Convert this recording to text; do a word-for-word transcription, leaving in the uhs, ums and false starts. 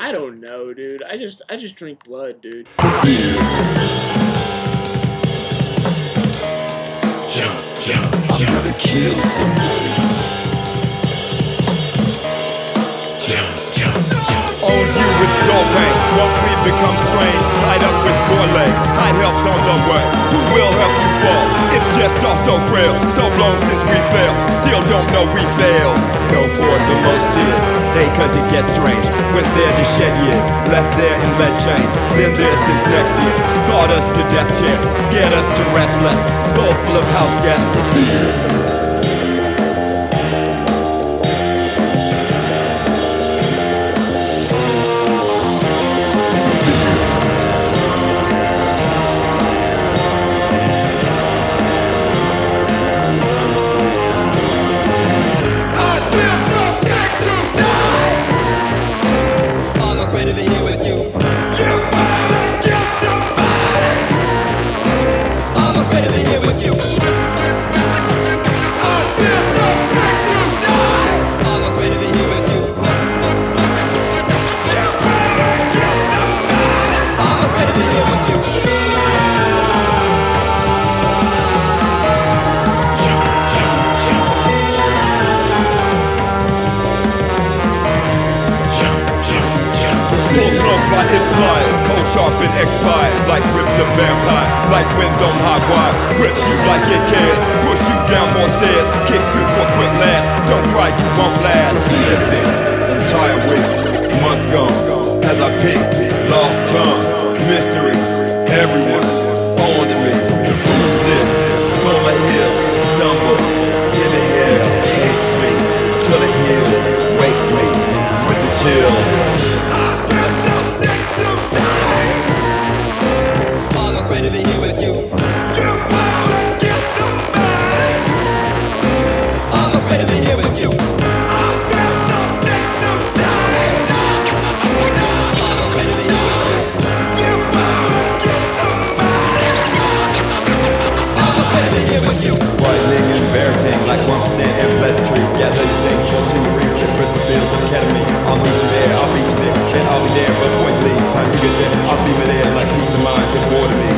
I don't know, dude. I just I just drink blood, dude. Jump, jump, I'm gonna kill somebody. Jump, jump, jump. Owns you with dull pain. Won't we become strange? Tied up with four legs. High help's on the way. Who will help you fall? It's just all so frail. So long since we failed. Still don't know we failed. Go for it the most tears. Stay cause it gets strange. Went there to shed years. Left there in lead chains. Been there since next year. Scarred us to death chair. Scared us to rest less. Skull full of house guests. Fear. It's flyers, cold sharp and expired. Like whips of vampire, like winds on high wire. Grips you like it cares, push you down more stairs. Kicks you for quick last, don't cry you won't last. Listen, entire weeks, month gone. As I pick, lost tongue, mystery. Everyone's on to me. Who's this? Storm a hill, stumble, in the hell, hates me. Till it heals, wakes me with the chill. Ready to be here with you. You wanna kill somebody. I'm afraid to be here with you. I feel so sick to die. I'm afraid to be here with you. You wanna kill somebody. I'm afraid to be here with you. Frightening and embarrassing, like one percent and pleasantries. Gather these things for two weeks. The crystal fields of academy. I'll meet you there, I'll meet you there, and I'll be there. But before you leave, time to get there. I'll leave it there like peace of mind and water me.